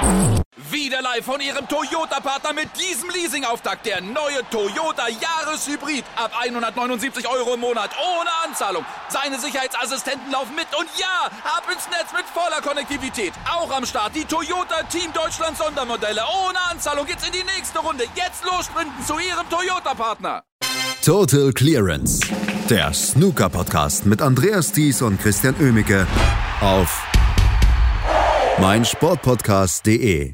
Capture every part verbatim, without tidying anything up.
Wieder live von Ihrem Toyota-Partner mit diesem Leasing-Auftakt. Der neue Toyota Jahreshybrid. Ab hundertneunundsiebzig Euro im Monat. Ohne Anzahlung. Seine Sicherheitsassistenten laufen mit. Und ja, ab ins Netz mit voller Konnektivität. Auch am Start die Toyota Team Deutschland Sondermodelle. Ohne Anzahlung geht's in die nächste Runde. Jetzt los sprinten zu Ihrem Toyota-Partner. Total Clearance. Der Snooker-Podcast mit Andreas Thies und Christian Oemicke auf meinsportpodcast punkt de.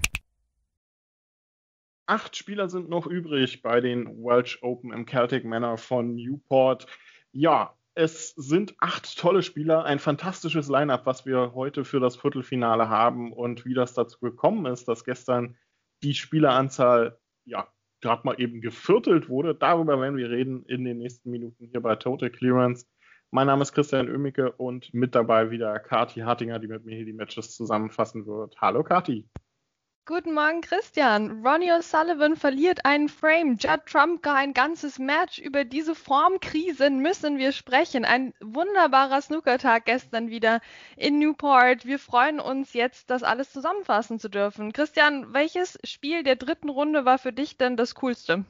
Acht Spieler sind noch übrig bei den Welsh Open im Celtic Manor von Newport. Ja, es sind acht tolle Spieler, ein fantastisches Line-Up, was wir heute für das Viertelfinale haben, und wie das dazu gekommen ist, dass gestern die Spieleranzahl ja gerade mal eben geviertelt wurde. Darüber werden wir reden in den nächsten Minuten hier bei Total Clearance. Mein Name ist Christian Oemicke und mit dabei wieder Kathi Hartinger, die mit mir hier die Matches zusammenfassen wird. Hallo Kathi. Guten Morgen, Christian. Ronnie O'Sullivan verliert einen Frame. Judd Trump gar ein ganzes Match. Über diese Formkrisen müssen wir sprechen. Ein wunderbarer Snookertag gestern wieder in Newport. Wir freuen uns jetzt, das alles zusammenfassen zu dürfen. Christian, welches Spiel der dritten Runde war für dich denn das coolste?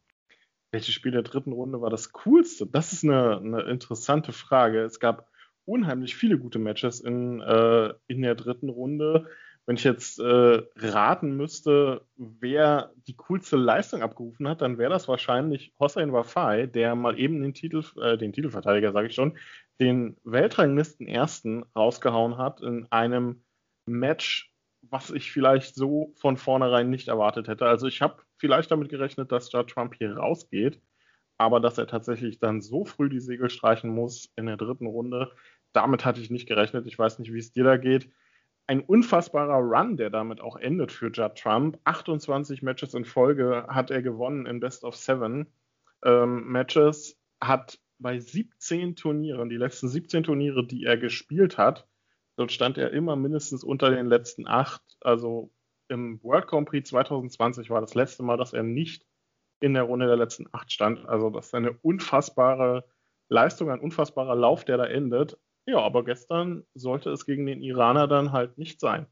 Welches Spiel der dritten Runde war das coolste? Das ist eine, eine interessante Frage. Es gab unheimlich viele gute Matches in, äh, in der dritten Runde. Wenn ich jetzt äh, raten müsste, wer die coolste Leistung abgerufen hat, dann wäre das wahrscheinlich Hossein Wafai, der mal eben den Titel, äh, den Titelverteidiger, sage ich schon, den Weltranglisten Ersten rausgehauen hat in einem Match, was ich vielleicht so von vornherein nicht erwartet hätte. Also ich habe vielleicht damit gerechnet, dass Judd Trump hier rausgeht, aber dass er tatsächlich dann so früh die Segel streichen muss in der dritten Runde, damit hatte ich nicht gerechnet. Ich weiß nicht, wie es dir da geht. Ein unfassbarer Run, der damit auch endet für Judd Trump. achtundzwanzig Matches in Folge hat er gewonnen in Best of Seven ähm, Matches, hat bei siebzehn Turnieren, die letzten siebzehn Turniere, die er gespielt hat, dort stand er immer mindestens unter den letzten acht. Also im World Grand Prix zwanzig zwanzig war das letzte Mal, dass er nicht in der Runde der letzten acht stand. Also das ist eine unfassbare Leistung, ein unfassbarer Lauf, der da endet. Ja, aber gestern sollte es gegen den Iraner dann halt nicht sein.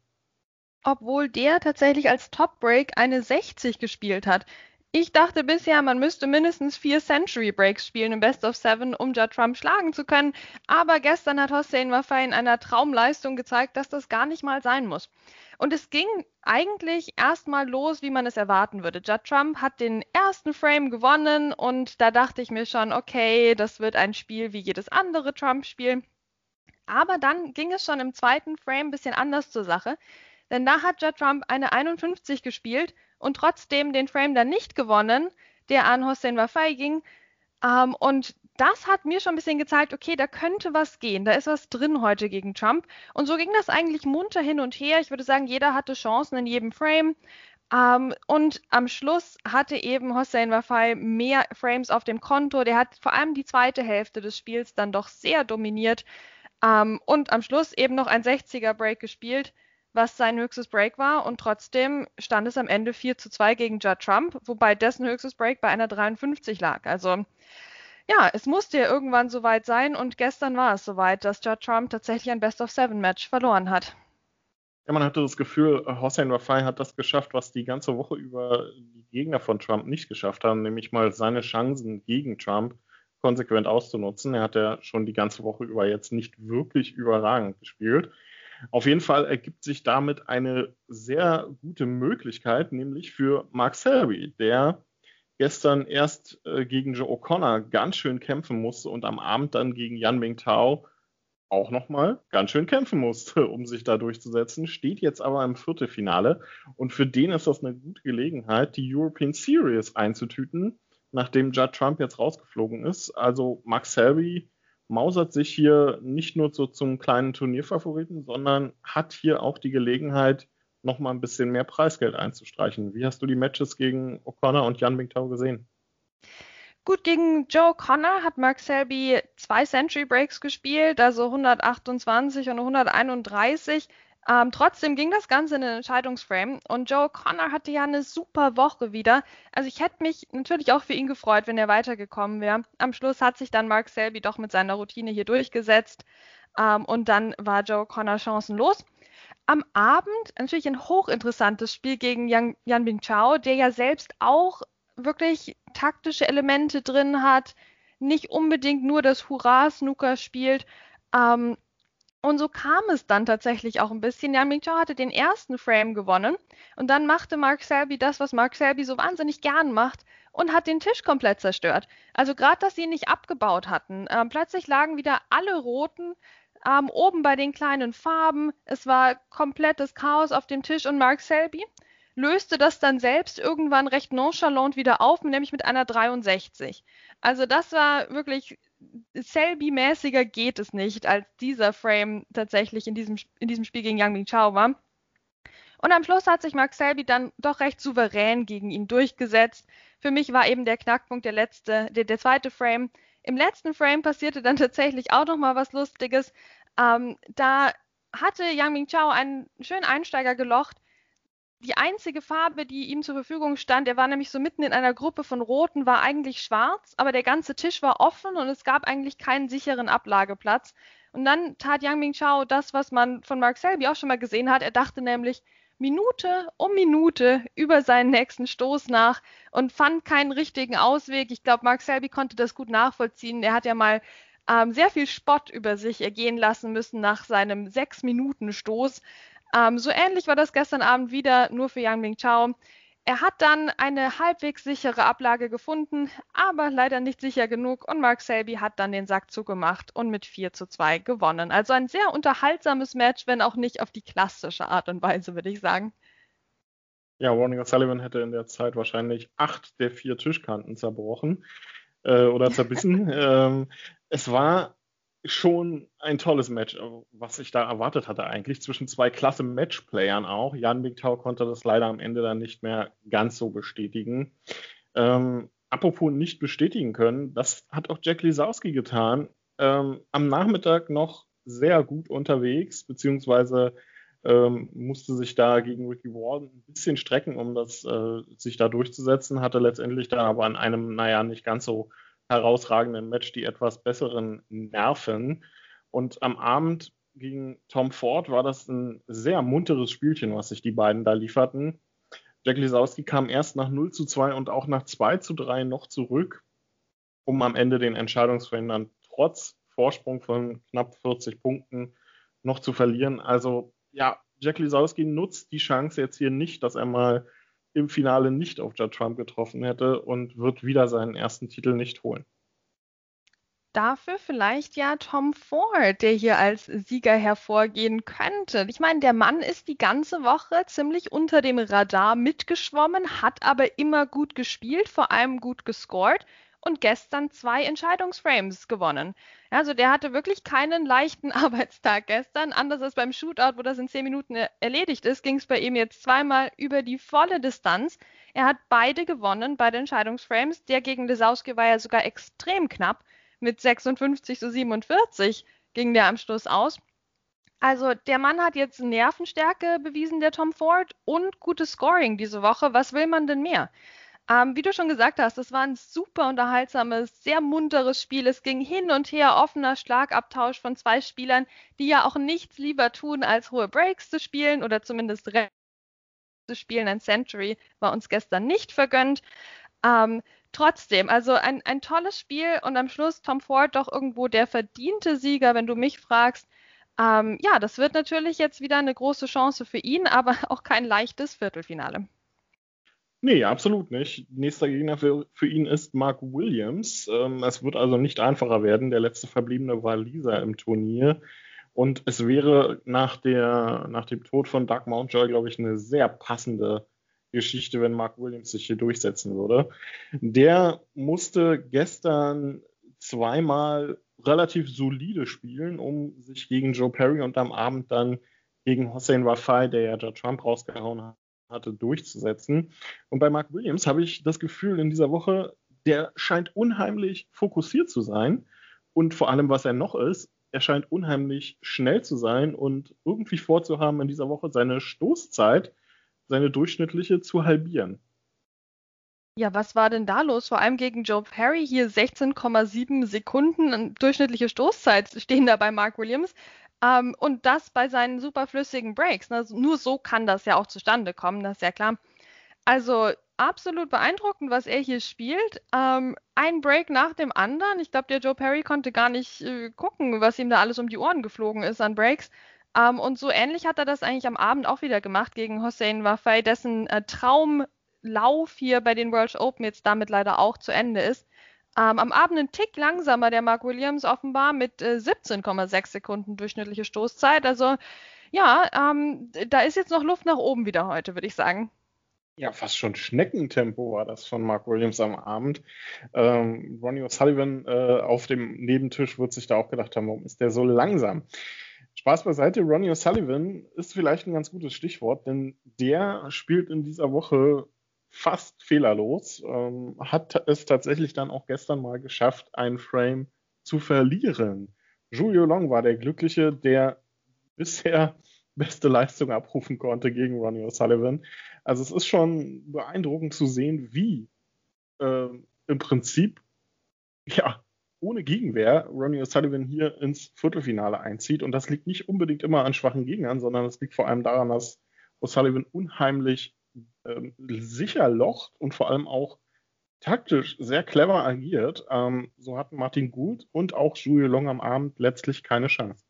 Obwohl der tatsächlich als Top-Break eine sechzig gespielt hat. Ich dachte bisher, man müsste mindestens vier Century Breaks spielen im Best of Seven, um Judd Trump schlagen zu können. Aber gestern hat Hossein Wafai in einer Traumleistung gezeigt, dass das gar nicht mal sein muss. Und es ging eigentlich erstmal los, wie man es erwarten würde. Judd Trump hat den ersten Frame gewonnen und da dachte ich mir schon, okay, das wird ein Spiel wie jedes andere Trump-Spiel. Aber dann ging es schon im zweiten Frame ein bisschen anders zur Sache, denn da hat Judd Trump eine einundfünfzig gespielt und trotzdem den Frame dann nicht gewonnen, der an Hossein Wafai ging. Ähm, und das hat mir schon ein bisschen gezeigt, okay, da könnte was gehen, da ist was drin heute gegen Trump. Und so ging das eigentlich munter hin und her. Ich würde sagen, jeder hatte Chancen in jedem Frame. Um, und am Schluss hatte eben Hossein Wafai mehr Frames auf dem Konto. Der hat vor allem die zweite Hälfte des Spiels dann doch sehr dominiert. Um, und am Schluss eben noch ein sechziger Break gespielt, was sein höchstes Break war. Und trotzdem stand es am Ende vier zu zwei gegen Judd Trump, wobei dessen höchstes Break bei einer dreiundfünfzig lag. Also ja, es musste ja irgendwann soweit sein. Und gestern war es soweit, dass Judd Trump tatsächlich ein Best-of-Seven-Match verloren hat. Ja, man hatte das Gefühl, Hossein Wafai hat das geschafft, was die ganze Woche über die Gegner von Trump nicht geschafft haben, nämlich mal seine Chancen gegen Trump konsequent auszunutzen. Er hat ja schon die ganze Woche über jetzt nicht wirklich überragend gespielt. Auf jeden Fall ergibt sich damit eine sehr gute Möglichkeit, nämlich für Mark Selby, der gestern erst äh, gegen Joe O'Connor ganz schön kämpfen musste und am Abend dann gegen Yan Mingtao auch nochmal ganz schön kämpfen musste, um sich da durchzusetzen, steht jetzt aber im Viertelfinale und für den ist das eine gute Gelegenheit, die European Series einzutüten, nachdem Judd Trump jetzt rausgeflogen ist. Also Mark Selby mausert sich hier nicht nur so zum kleinen Turnierfavoriten, sondern hat hier auch die Gelegenheit, nochmal ein bisschen mehr Preisgeld einzustreichen. Wie hast du die Matches gegen O'Connor und Yan Mingtao gesehen? Gut, gegen Joe O'Connor hat Mark Selby zwei Century Breaks gespielt, also hundertachtundzwanzig und hunderteinunddreißig. Ähm, trotzdem ging das Ganze in den Entscheidungsframe und Joe O'Connor hatte ja eine super Woche wieder. Also ich hätte mich natürlich auch für ihn gefreut, wenn er weitergekommen wäre. Am Schluss hat sich dann Mark Selby doch mit seiner Routine hier durchgesetzt ähm, und dann war Joe O'Connor chancenlos. Am Abend natürlich ein hochinteressantes Spiel gegen Yan, Yan Bingchao, der ja selbst auch wirklich taktische Elemente drin hat, nicht unbedingt nur das Hurra-Snooker spielt. Ähm, und so kam es dann tatsächlich auch ein bisschen. Yan Bingchao hatte den ersten Frame gewonnen und dann machte Mark Selby das, was Mark Selby so wahnsinnig gern macht und hat den Tisch komplett zerstört. Also gerade, dass sie ihn nicht abgebaut hatten. Ähm, plötzlich lagen wieder alle Roten Ähm, oben bei den kleinen Farben. Es war komplettes Chaos auf dem Tisch und Mark Selby löste das dann selbst irgendwann recht nonchalant wieder auf, nämlich mit einer dreiundsechzig. Also das war wirklich, Selby-mäßiger geht es nicht, als dieser Frame tatsächlich in diesem, in diesem Spiel gegen Yan Bingchao war. Und am Schluss hat sich Mark Selby dann doch recht souverän gegen ihn durchgesetzt. Für mich war eben der Knackpunkt der letzte, der, der zweite Frame. Im letzten Frame passierte dann tatsächlich auch noch mal was Lustiges. Ähm, da hatte Yan Bingchao einen schönen Einsteiger gelocht. Die einzige Farbe, die ihm zur Verfügung stand, er war nämlich so mitten in einer Gruppe von Roten, war eigentlich schwarz, aber der ganze Tisch war offen und es gab eigentlich keinen sicheren Ablageplatz. Und dann tat Yan Bingchao das, was man von Mark Selby auch schon mal gesehen hat. Er dachte nämlich Minute um Minute über seinen nächsten Stoß nach und fand keinen richtigen Ausweg. Ich glaube, Mark Selby konnte das gut nachvollziehen. Er hat ja mal ähm, sehr viel Spott über sich ergehen lassen müssen nach seinem sechs-Minuten-Stoß. Ähm, so ähnlich war das gestern Abend wieder, nur für Yan Bingchao. Er hat dann eine halbwegs sichere Ablage gefunden, aber leider nicht sicher genug und Mark Selby hat dann den Sack zugemacht und mit vier zu zwei gewonnen. Also ein sehr unterhaltsames Match, wenn auch nicht auf die klassische Art und Weise, würde ich sagen. Ja, Ronnie O'Sullivan hätte in der Zeit wahrscheinlich acht der vier Tischkanten zerbrochen äh, oder zerbissen. ähm, es war schon ein tolles Match, was ich da erwartet hatte eigentlich, zwischen zwei klasse Matchplayern auch. Yan Bingchao konnte das leider am Ende dann nicht mehr ganz so bestätigen. Ähm, apropos nicht bestätigen können, das hat auch Jack Lisowski getan. Ähm, am Nachmittag noch sehr gut unterwegs, beziehungsweise ähm, musste sich da gegen Ricky Walden ein bisschen strecken, um das äh, sich da durchzusetzen, hatte letztendlich dann aber an einem, naja, nicht ganz so herausragenden Match die etwas besseren Nerven. Und am Abend gegen Tom Ford war das ein sehr munteres Spielchen, was sich die beiden da lieferten. Jack Lisowski kam erst nach null zu zwei und auch nach zwei zu drei noch zurück, um am Ende den Entscheidungsframe dann trotz Vorsprung von knapp vierzig Punkten noch zu verlieren. Also ja, Jack Lisowski nutzt die Chance jetzt hier nicht, dass er mal im Finale nicht auf Judd Trump getroffen hätte und wird wieder seinen ersten Titel nicht holen. Dafür vielleicht ja Tom Ford, der hier als Sieger hervorgehen könnte. Ich meine, der Mann ist die ganze Woche ziemlich unter dem Radar mitgeschwommen, hat aber immer gut gespielt, vor allem gut gescored und gestern zwei Entscheidungsframes gewonnen. Also der hatte wirklich keinen leichten Arbeitstag gestern. Anders als beim Shootout, wo das in zehn Minuten erledigt ist, ging es bei ihm jetzt zweimal über die volle Distanz. Er hat beide gewonnen bei den Entscheidungsframes. Der gegen Lisowski war ja sogar extrem knapp. Mit sechsundfünfzig zu siebenundvierzig ging der am Schluss aus. Also der Mann hat jetzt Nervenstärke bewiesen, der Tom Ford, und gutes Scoring diese Woche. Was will man denn mehr? Ähm, wie du schon gesagt hast, das war ein super unterhaltsames, sehr munteres Spiel. Es ging hin und her, offener Schlagabtausch von zwei Spielern, die ja auch nichts lieber tun, als hohe Breaks zu spielen oder zumindest zu spielen. Ein Century war uns gestern nicht vergönnt. Ähm, trotzdem, also ein, ein tolles Spiel und am Schluss Tom Ford doch irgendwo der verdiente Sieger, wenn du mich fragst. Ähm, ja, das wird natürlich jetzt wieder eine große Chance für ihn, aber auch kein leichtes Viertelfinale. Nee, absolut nicht. Nächster Gegner für, für ihn ist Mark Williams. Ähm, es wird also nicht einfacher werden. Der letzte Verbliebene war Lisa im Turnier. Und es wäre nach, der, nach dem Tod von Doug Mountjoy, glaube ich, eine sehr passende Geschichte, wenn Mark Williams sich hier durchsetzen würde. Der musste gestern zweimal relativ solide spielen, um sich gegen Joe Perry und am Abend dann gegen Hossein Wafai, der ja Judd Trump rausgehauen hat, hatte, durchzusetzen. Und bei Mark Williams habe ich das Gefühl in dieser Woche, der scheint unheimlich fokussiert zu sein und vor allem, was er noch ist, er scheint unheimlich schnell zu sein und irgendwie vorzuhaben, in dieser Woche seine Stoßzeit, seine durchschnittliche, zu halbieren. Ja, was war denn da los? Vor allem gegen Joe Perry hier sechzehn Komma sieben Sekunden durchschnittliche Stoßzeit stehen da bei Mark Williams. Ähm, und das bei seinen superflüssigen Breaks. Ne? Nur so kann das ja auch zustande kommen, das ist ja klar. Also absolut beeindruckend, was er hier spielt. Ähm, ein Break nach dem anderen. Ich glaube, der Joe Perry konnte gar nicht äh, gucken, was ihm da alles um die Ohren geflogen ist an Breaks. Ähm, und so ähnlich hat er das eigentlich am Abend auch wieder gemacht gegen Hossein Wafai, dessen äh, Traumlauf hier bei den World Open jetzt damit leider auch zu Ende ist. Ähm, am Abend ein Tick langsamer der Mark Williams offenbar mit äh, siebzehn Komma sechs Sekunden durchschnittliche Stoßzeit. Also ja, ähm, da ist jetzt noch Luft nach oben wieder heute, würde ich sagen. Ja, fast schon Schneckentempo war das von Mark Williams am Abend. Ähm, Ronnie O'Sullivan äh, auf dem Nebentisch wird sich da auch gedacht haben, warum ist der so langsam? Spaß beiseite, Ronnie O'Sullivan ist vielleicht ein ganz gutes Stichwort, denn der spielt in dieser Woche fast fehlerlos, ähm, hat es tatsächlich dann auch gestern mal geschafft, einen Frame zu verlieren. Julio Long war der Glückliche, der bisher beste Leistung abrufen konnte gegen Ronnie O'Sullivan. Also es ist schon beeindruckend zu sehen, wie äh, im Prinzip ja ohne Gegenwehr Ronnie O'Sullivan hier ins Viertelfinale einzieht. Und das liegt nicht unbedingt immer an schwachen Gegnern, sondern es liegt vor allem daran, dass O'Sullivan unheimlich äh, sicher locht und vor allem auch taktisch sehr clever agiert. Ähm, so hatten Martin Gould und auch Julio Long am Abend letztlich keine Chance.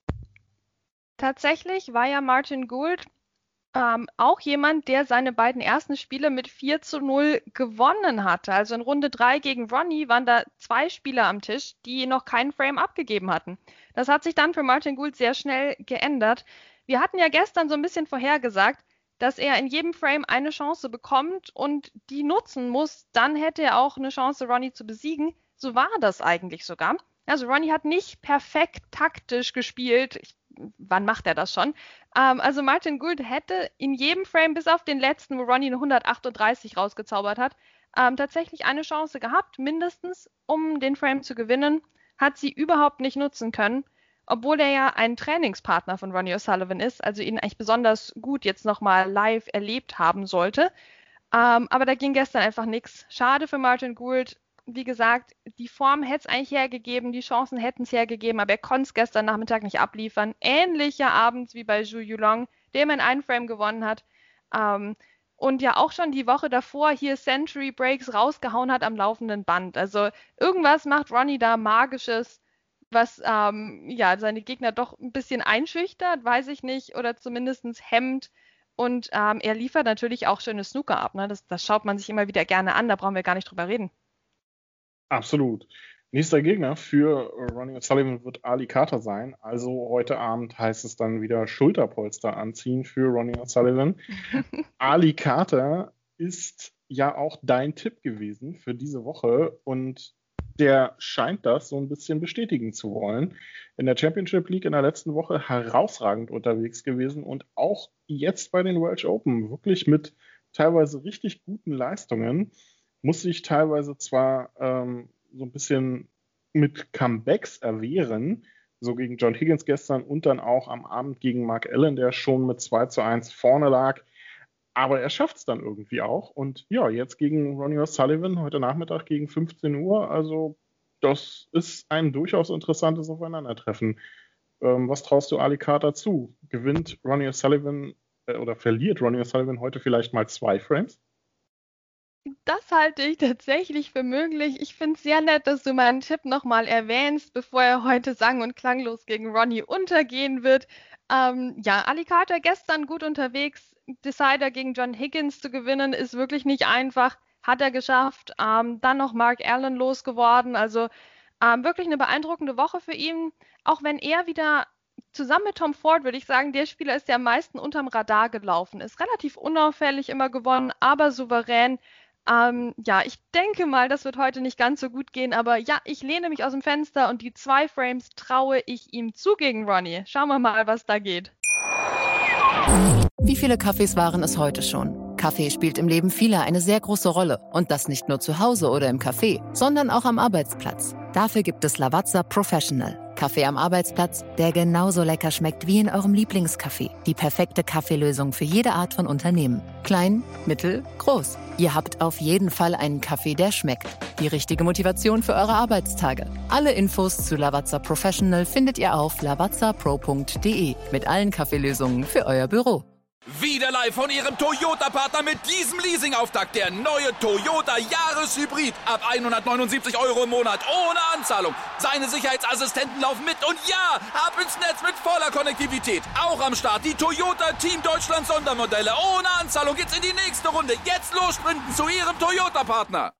Tatsächlich war ja Martin Gould ähm, auch jemand, der seine beiden ersten Spiele mit vier zu null gewonnen hatte. Also in Runde drei gegen Ronnie waren da zwei Spieler am Tisch, die noch keinen Frame abgegeben hatten. Das hat sich dann für Martin Gould sehr schnell geändert. Wir hatten ja gestern so ein bisschen vorhergesagt, dass er in jedem Frame eine Chance bekommt und die nutzen muss. Dann hätte er auch eine Chance, Ronnie zu besiegen. So war das eigentlich sogar. Also Ronnie hat nicht perfekt taktisch gespielt. Ich Wann macht er das schon? Ähm, also Martin Gould hätte in jedem Frame, bis auf den letzten, wo Ronnie eine hundertachtunddreißig rausgezaubert hat, ähm, tatsächlich eine Chance gehabt, mindestens, um den Frame zu gewinnen. Hat sie überhaupt nicht nutzen können, obwohl er ja ein Trainingspartner von Ronnie O'Sullivan ist, also ihn eigentlich besonders gut jetzt nochmal live erlebt haben sollte. Ähm, aber da ging gestern einfach nichts. Schade für Martin Gould. Wie gesagt, die Form hätte es eigentlich hergegeben, die Chancen hätten es hergegeben, aber er konnte es gestern Nachmittag nicht abliefern. Ähnlicher Abend wie bei Julio Long, der in einem Frame gewonnen hat. Ähm, und ja auch schon die Woche davor hier Century Breaks rausgehauen hat am laufenden Band. Also irgendwas macht Ronnie da Magisches, was ähm, ja seine Gegner doch ein bisschen einschüchtert, weiß ich nicht, oder zumindest hemmt. Und ähm, er liefert natürlich auch schöne Snooker ab. Ne? Das, das schaut man sich immer wieder gerne an, da brauchen wir gar nicht drüber reden. Absolut. Nächster Gegner für Ronnie O'Sullivan wird Ali Carter sein. Also heute Abend heißt es dann wieder Schulterpolster anziehen für Ronnie O'Sullivan. Ali Carter ist ja auch dein Tipp gewesen für diese Woche und der scheint das so ein bisschen bestätigen zu wollen. In der Championship League in der letzten Woche herausragend unterwegs gewesen und auch jetzt bei den Welsh Open wirklich mit teilweise richtig guten Leistungen. Muss sich teilweise zwar ähm, so ein bisschen mit Comebacks erwehren, so gegen John Higgins gestern und dann auch am Abend gegen Mark Allen, der schon mit zwei zu eins vorne lag. Aber er schafft es dann irgendwie auch. Und ja, jetzt gegen Ronnie O'Sullivan, heute Nachmittag gegen fünfzehn Uhr. Also das ist ein durchaus interessantes Aufeinandertreffen. Ähm, was traust du Ali Carter zu? Gewinnt Ronnie O'Sullivan äh, oder verliert Ronnie O'Sullivan heute vielleicht mal zwei Frames? Das halte ich tatsächlich für möglich. Ich finde es sehr nett, dass du meinen Tipp nochmal erwähnst, bevor er heute sang- und klanglos gegen Ronnie untergehen wird. Ähm, ja, Ali Carter gestern gut unterwegs. Decider gegen John Higgins zu gewinnen, ist wirklich nicht einfach. Hat er geschafft. Ähm, dann noch Mark Allen losgeworden. Also ähm, wirklich eine beeindruckende Woche für ihn. Auch wenn er wieder zusammen mit Tom Ford, würde ich sagen, der Spieler ist, der am meisten unterm Radar gelaufen ist. Relativ unauffällig immer gewonnen, aber souverän. Ähm, ja, ich denke mal, das wird heute nicht ganz so gut gehen, aber ja, ich lehne mich aus dem Fenster und die zwei Frames traue ich ihm zu gegen Ronnie. Schauen wir mal, was da geht. Wie viele Kaffees waren es heute schon? Kaffee spielt im Leben vieler eine sehr große Rolle. Und das nicht nur zu Hause oder im Café, sondern auch am Arbeitsplatz. Dafür gibt es Lavazza Professional. Kaffee am Arbeitsplatz, der genauso lecker schmeckt wie in eurem Lieblingscafé. Die perfekte Kaffeelösung für jede Art von Unternehmen. Klein, mittel, groß. Ihr habt auf jeden Fall einen Kaffee, der schmeckt. Die richtige Motivation für eure Arbeitstage. Alle Infos zu Lavazza Professional findet ihr auf lavazza pro punkt de mit allen Kaffeelösungen für euer Büro. Wieder live von Ihrem Toyota-Partner mit diesem Leasing-Auftakt. Der neue Toyota Jahreshybrid. Ab hundertneunundsiebzig Euro im Monat. Ohne Anzahlung. Seine Sicherheitsassistenten laufen mit. Und ja, ab ins Netz mit voller Konnektivität. Auch am Start die Toyota Team Deutschland Sondermodelle. Ohne Anzahlung geht's in die nächste Runde. Jetzt los sprinten zu Ihrem Toyota-Partner.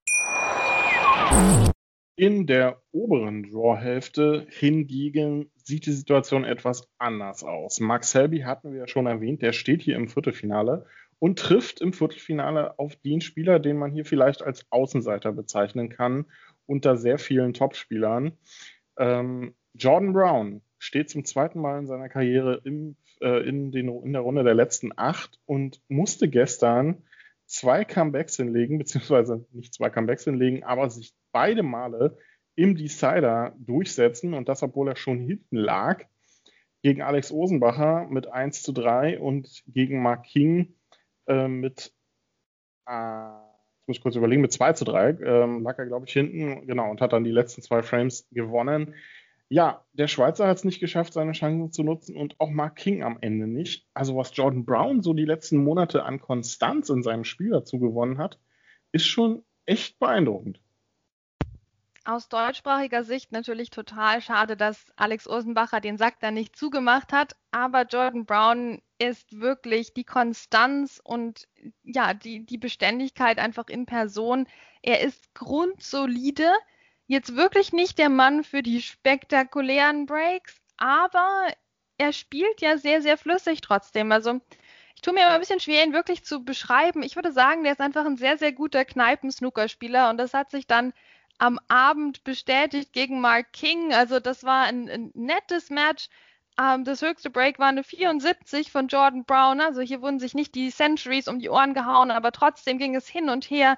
In der oberen Draw-Hälfte hingegen sieht die Situation etwas anders aus. Mark Selby hatten wir ja schon erwähnt, der steht hier im Viertelfinale und trifft im Viertelfinale auf den Spieler, den man hier vielleicht als Außenseiter bezeichnen kann, unter sehr vielen Topspielern. Ähm, Jordan Brown steht zum zweiten Mal in seiner Karriere im, äh, in, den, in der Runde der letzten acht und musste gestern zwei Comebacks hinlegen, beziehungsweise nicht zwei Comebacks hinlegen, aber sich beide Male im Decider durchsetzen und das, obwohl er schon hinten lag, gegen Alex Osenbacher mit eins zu drei und gegen Mark King äh, mit, äh, jetzt muss ich kurz überlegen, mit zwei zu drei ähm, lag er, glaube ich, hinten, genau, und hat dann die letzten zwei Frames gewonnen. Ja, der Schweizer hat es nicht geschafft, seine Chancen zu nutzen und auch Mark King am Ende nicht. Also was Jordan Brown so die letzten Monate an Konstanz in seinem Spiel dazu gewonnen hat, ist schon echt beeindruckend. Aus deutschsprachiger Sicht natürlich total schade, dass Alex Osenbacher den Sack da nicht zugemacht hat. Aber Jordan Brown ist wirklich die Konstanz und ja, die, die Beständigkeit einfach in Person. Er ist grundsolide. Jetzt wirklich nicht der Mann für die spektakulären Breaks, aber er spielt ja sehr, sehr flüssig trotzdem. Also ich tue mir immer ein bisschen schwer, ihn wirklich zu beschreiben. Ich würde sagen, der ist einfach ein sehr, sehr guter Kneipen-Snookerspieler und das hat sich dann am Abend bestätigt gegen Mark King. Also das war ein, ein nettes Match. Ähm, das höchste Break war eine vierundsiebzig von Jordan Brown. Also hier wurden sich nicht die Centuries um die Ohren gehauen, aber trotzdem ging es hin und her.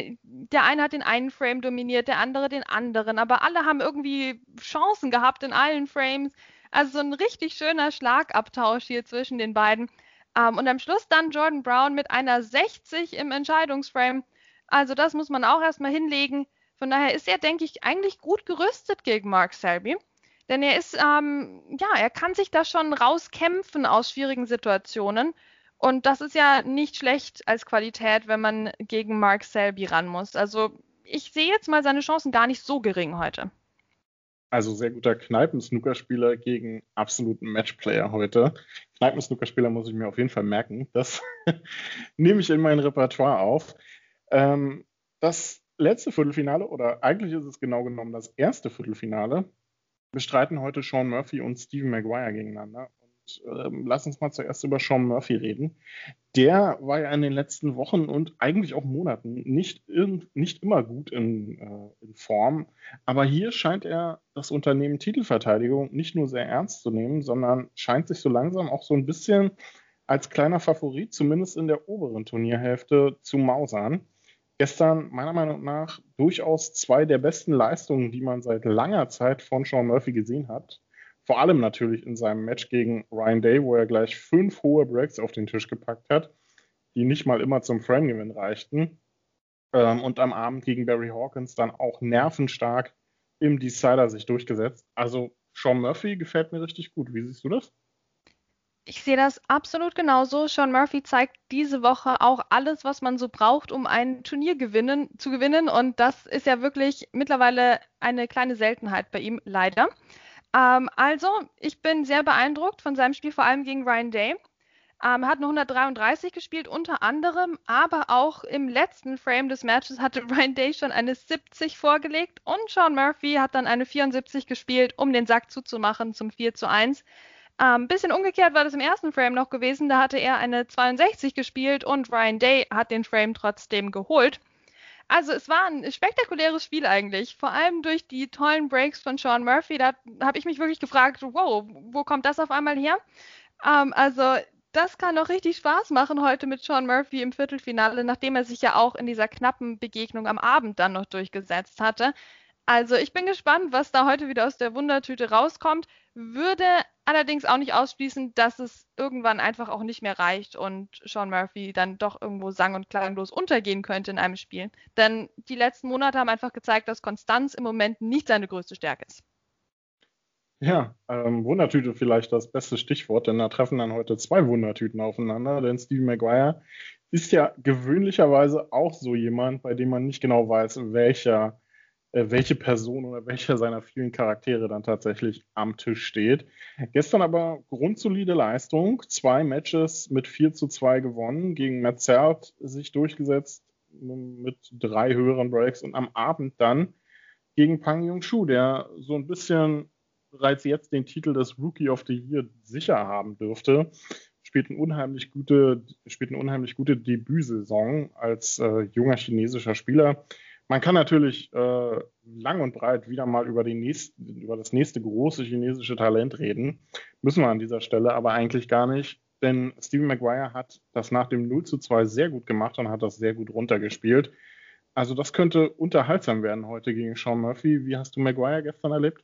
Der eine hat den einen Frame dominiert, der andere den anderen. Aber alle haben irgendwie Chancen gehabt in allen Frames. Also so ein richtig schöner Schlagabtausch hier zwischen den beiden. Ähm, und am Schluss dann Jordan Brown mit einer sechzig im Entscheidungsframe. Also das muss man auch erstmal hinlegen. Von daher ist er, denke ich, eigentlich gut gerüstet gegen Mark Selby. Denn er ist, ähm, ja, er kann sich da schon rauskämpfen aus schwierigen Situationen. Und das ist ja nicht schlecht als Qualität, wenn man gegen Mark Selby ran muss. Also ich sehe jetzt mal seine Chancen gar nicht so gering heute. Also sehr guter Kneipen-Snookerspieler gegen absoluten Matchplayer heute. Kneipen-Snookerspieler muss ich mir auf jeden Fall merken. Das nehme ich in mein Repertoire auf. Ähm, das letzte Viertelfinale, oder eigentlich ist es genau genommen das erste Viertelfinale, bestreiten heute Sean Murphy und Stephen Maguire gegeneinander. Und ähm, lass uns mal zuerst über Sean Murphy reden. Der war ja in den letzten Wochen und eigentlich auch Monaten nicht, irgend, nicht immer gut in, äh, in Form. Aber hier scheint er das Unternehmen Titelverteidigung nicht nur sehr ernst zu nehmen, sondern scheint sich so langsam auch so ein bisschen als kleiner Favorit, zumindest in der oberen Turnierhälfte, zu mausern. Gestern, meiner Meinung nach, durchaus zwei der besten Leistungen, die man seit langer Zeit von Sean Murphy gesehen hat. Vor allem natürlich in seinem Match gegen Ryan Day, wo er gleich fünf hohe Breaks auf den Tisch gepackt hat, die nicht mal immer zum Frame-Gewinn reichten. Ähm, und am Abend gegen Barry Hawkins dann auch nervenstark im Decider sich durchgesetzt. Also Sean Murphy gefällt mir richtig gut. Wie siehst du das? Ich sehe das absolut genauso. Sean Murphy zeigt diese Woche auch alles, was man so braucht, um ein Turnier gewinnen, zu gewinnen. Und das ist ja wirklich mittlerweile eine kleine Seltenheit bei ihm, leider. Ähm, also, ich bin sehr beeindruckt von seinem Spiel, vor allem gegen Ryan Day. Ähm, er hat eine hundertdreiunddreißig gespielt, unter anderem, aber auch im letzten Frame des Matches hatte Ryan Day schon eine siebzig vorgelegt und Sean Murphy hat dann eine vierundsiebzig gespielt, um den Sack zuzumachen zum vier zu eins. Ein ähm, bisschen umgekehrt war das im ersten Frame noch gewesen. Da hatte er eine zweiundsechzig gespielt und Ryan Day hat den Frame trotzdem geholt. Also es war ein spektakuläres Spiel eigentlich. Vor allem durch die tollen Breaks von Sean Murphy. Da habe ich mich wirklich gefragt, wow, wo kommt das auf einmal her? Ähm, also das kann doch richtig Spaß machen heute mit Sean Murphy im Viertelfinale, nachdem er sich ja auch in dieser knappen Begegnung am Abend dann noch durchgesetzt hatte. Also ich bin gespannt, was da heute wieder aus der Wundertüte rauskommt. Würde allerdings auch nicht ausschließen, dass es irgendwann einfach auch nicht mehr reicht und Sean Murphy dann doch irgendwo sang- und klanglos untergehen könnte in einem Spiel. Denn die letzten Monate haben einfach gezeigt, dass Konstanz im Moment nicht seine größte Stärke ist. Ja, ähm, Wundertüte vielleicht das beste Stichwort, denn da treffen dann heute zwei Wundertüten aufeinander, denn Stephen Maguire ist ja gewöhnlicherweise auch so jemand, bei dem man nicht genau weiß, welcher, äh, welche Person oder welcher seiner vielen Charaktere dann tatsächlich am Tisch steht. Gestern aber grundsolide Leistung, zwei Matches mit vier zu zwei gewonnen, gegen Matt Zert sich durchgesetzt mit drei höheren Breaks und am Abend dann gegen Pang Jung-Shu, der so ein bisschen bereits jetzt den Titel des Rookie of the Year sicher haben dürfte, spielt eine unheimlich gute, spielt eine unheimlich gute Debütsaison als äh, junger chinesischer Spieler. Man kann natürlich äh, lang und breit wieder mal über, den nächsten, über das nächste große chinesische Talent reden. Müssen wir an dieser Stelle aber eigentlich gar nicht, denn Stephen Maguire hat das nach dem null zu zwei sehr gut gemacht und hat das sehr gut runtergespielt. Also das könnte unterhaltsam werden heute gegen Sean Murphy. Wie hast du Maguire gestern erlebt?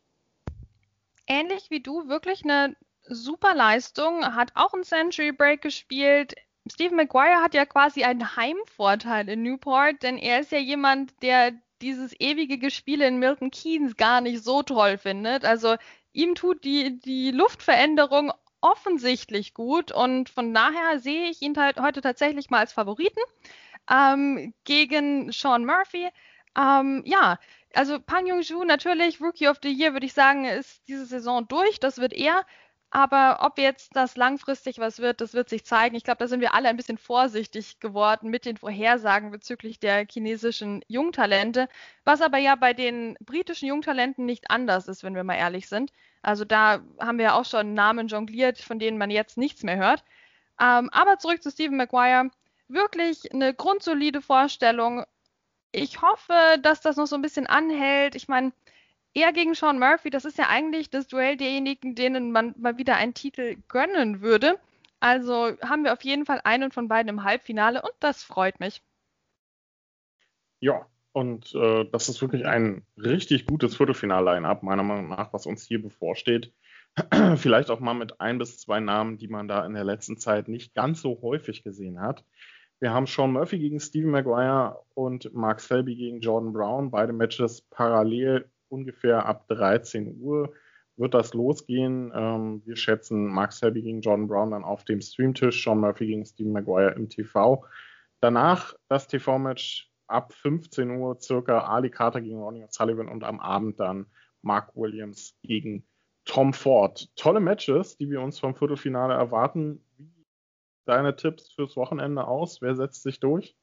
Ähnlich wie du, wirklich eine super Leistung, hat auch einen Century Break gespielt. Stephen Maguire hat ja quasi einen Heimvorteil in Newport, denn er ist ja jemand, der dieses ewige Gespiele in Milton Keynes gar nicht so toll findet. Also ihm tut die, die Luftveränderung offensichtlich gut und von daher sehe ich ihn halt heute tatsächlich mal als Favoriten ähm, gegen Sean Murphy. Ähm, ja, also Pang Jung-Shu natürlich, Rookie of the Year, würde ich sagen, ist diese Saison durch. Das wird er. Aber ob jetzt das langfristig was wird, das wird sich zeigen. Ich glaube, da sind wir alle ein bisschen vorsichtig geworden mit den Vorhersagen bezüglich der chinesischen Jungtalente. Was aber ja bei den britischen Jungtalenten nicht anders ist, wenn wir mal ehrlich sind. Also da haben wir auch schon Namen jongliert, von denen man jetzt nichts mehr hört. Ähm, aber zurück zu Stephen Maguire. Wirklich eine grundsolide Vorstellung. Ich hoffe, dass das noch so ein bisschen anhält. Ich meine, er gegen Sean Murphy, das ist ja eigentlich das Duell derjenigen, denen man mal wieder einen Titel gönnen würde. Also haben wir auf jeden Fall einen von beiden im Halbfinale und das freut mich. Ja, und äh, das ist wirklich ein richtig gutes Viertelfinal-Line-Up, meiner Meinung nach, was uns hier bevorsteht. Vielleicht auch mal mit ein bis zwei Namen, die man da in der letzten Zeit nicht ganz so häufig gesehen hat. Wir haben Sean Murphy gegen Stephen Maguire und Mark Selby gegen Jordan Brown. Beide Matches parallel ungefähr ab dreizehn Uhr wird das losgehen. Ähm, wir schätzen Mark Selby gegen Jordan Brown dann auf dem Streamtisch, Sean Murphy gegen Stephen Maguire im T V. Danach das T V-Match ab fünfzehn Uhr circa Ali Carter gegen Ronnie O'Sullivan und am Abend dann Mark Williams gegen Tom Ford. Tolle Matches, die wir uns vom Viertelfinale erwarten. Wie deine Tipps fürs Wochenende aus? Wer setzt sich durch?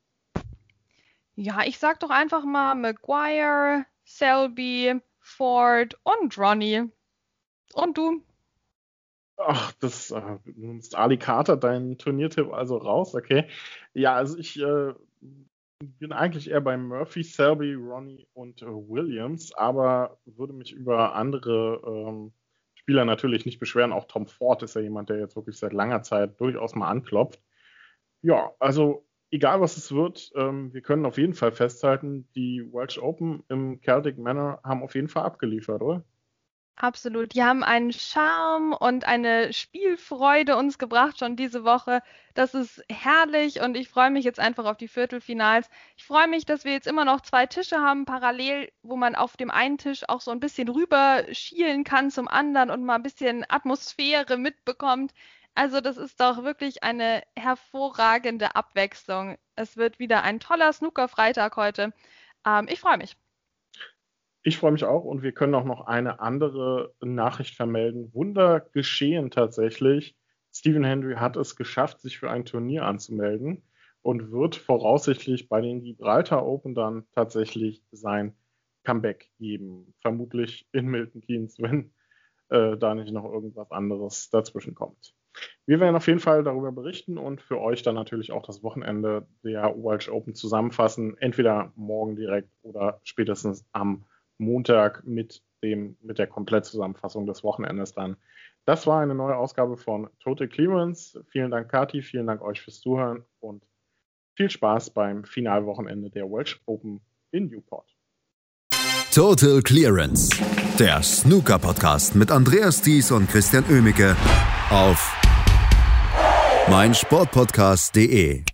Ja, ich sag doch einfach mal Maguire, Selby, Ford und Ronnie. Und du? Ach, das äh, du nimmst Ali Carter deinen Turniertipp also raus, okay. Ja, also ich äh, bin eigentlich eher bei Murphy, Selby, Ronnie und äh, Williams, aber würde mich über andere ähm, Spieler natürlich nicht beschweren. Auch Tom Ford ist ja jemand, der jetzt wirklich seit langer Zeit durchaus mal anklopft. Ja, also egal was es wird, ähm, wir können auf jeden Fall festhalten, die Welsh Open im Celtic Manor haben auf jeden Fall abgeliefert, oder? Absolut. Die haben einen Charme und eine Spielfreude uns gebracht schon diese Woche. Das ist herrlich und ich freue mich jetzt einfach auf die Viertelfinals. Ich freue mich, dass wir jetzt immer noch zwei Tische haben, parallel, wo man auf dem einen Tisch auch so ein bisschen rüber schielen kann zum anderen und mal ein bisschen Atmosphäre mitbekommt. Also das ist doch wirklich eine hervorragende Abwechslung. Es wird wieder ein toller Snooker-Freitag heute. Ähm, ich freue mich. Ich freue mich auch und wir können auch noch eine andere Nachricht vermelden. Wunder geschehen tatsächlich. Stephen Hendry hat es geschafft, sich für ein Turnier anzumelden und wird voraussichtlich bei den Gibraltar Open dann tatsächlich sein Comeback geben. Vermutlich in Milton Keynes, wenn äh, da nicht noch irgendwas anderes dazwischen kommt. Wir werden auf jeden Fall darüber berichten und für euch dann natürlich auch das Wochenende der Welsh Open zusammenfassen. Entweder morgen direkt oder spätestens am Montag mit dem, mit der Komplettzusammenfassung des Wochenendes dann. Das war eine neue Ausgabe von Total Clearance. Vielen Dank, Kathi, vielen Dank euch fürs Zuhören und viel Spaß beim Finalwochenende der Welsh Open in Newport. Total Clearance, der Snooker-Podcast mit Andreas Thies und Christian Oemicke auf meinsportpodcast punkt de.